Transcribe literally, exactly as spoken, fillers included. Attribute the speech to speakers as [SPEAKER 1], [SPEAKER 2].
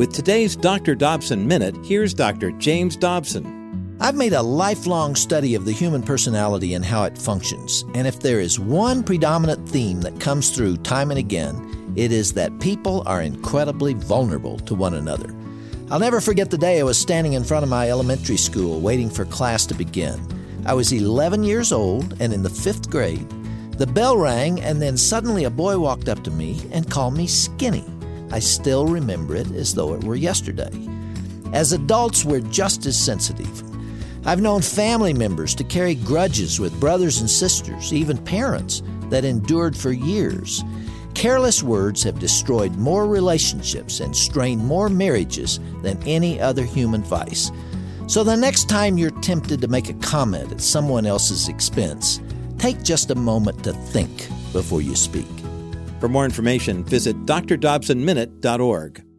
[SPEAKER 1] With today's Doctor Dobson Minute, here's Doctor James Dobson.
[SPEAKER 2] I've made a lifelong study of the human personality and how it functions, and if there is one predominant theme that comes through time and again, it is that people are incredibly vulnerable to one another. I'll never forget the day I was standing in front of my elementary school waiting for class to begin. I was eleven years old and in the fifth grade. The bell rang, and then suddenly a boy walked up to me and called me skinny. I still remember it as though it were yesterday. As adults, we're just as sensitive. I've known family members to carry grudges with brothers and sisters, even parents, that endured for years. Careless words have destroyed more relationships and strained more marriages than any other human vice. So the next time you're tempted to make a comment at someone else's expense, take just a moment to think before you speak.
[SPEAKER 1] For more information, visit d r dobson minute dot org.